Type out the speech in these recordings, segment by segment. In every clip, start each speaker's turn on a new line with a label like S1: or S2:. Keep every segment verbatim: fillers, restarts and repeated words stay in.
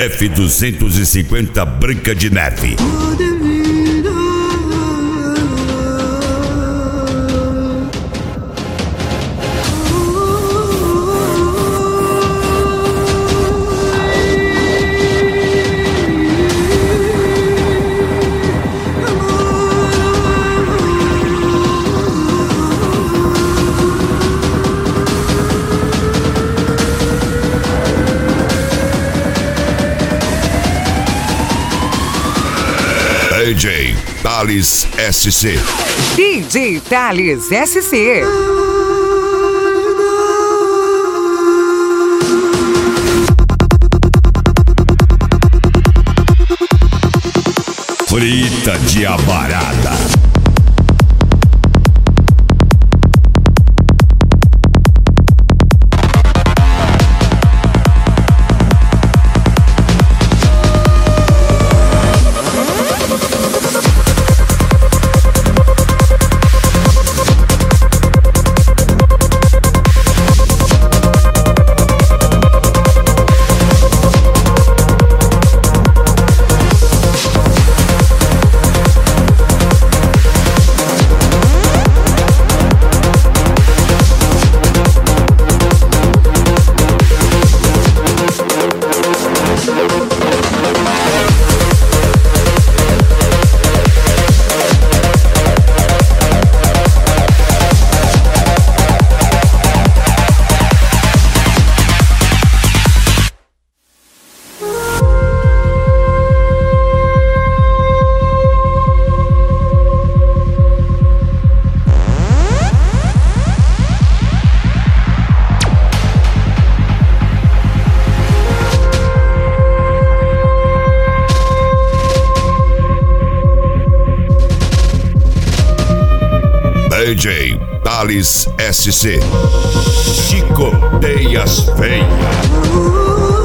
S1: F duzentos e cinquenta Branca de Neve. D J Thales S C.
S2: D J Thales S C.
S1: Frita de abarada. D J Thales S C. Chicoteias Feias.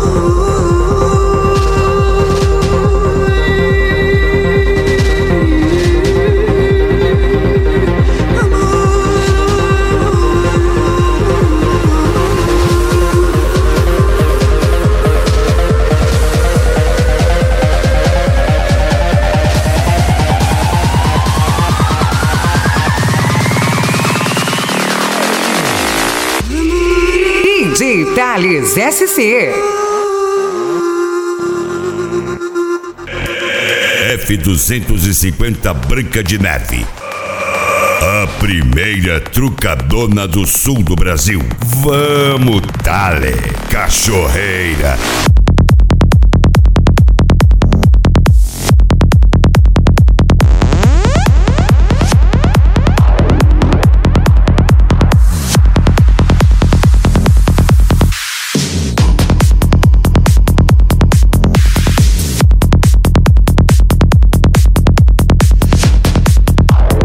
S2: D J Thales S C.
S1: F duzentos e cinquenta Branca de Neve. A primeira trucadona do sul do Brasil. Vamos, Thale, cachorreira.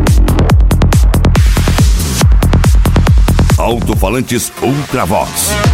S1: Alto-falantes Ultravox.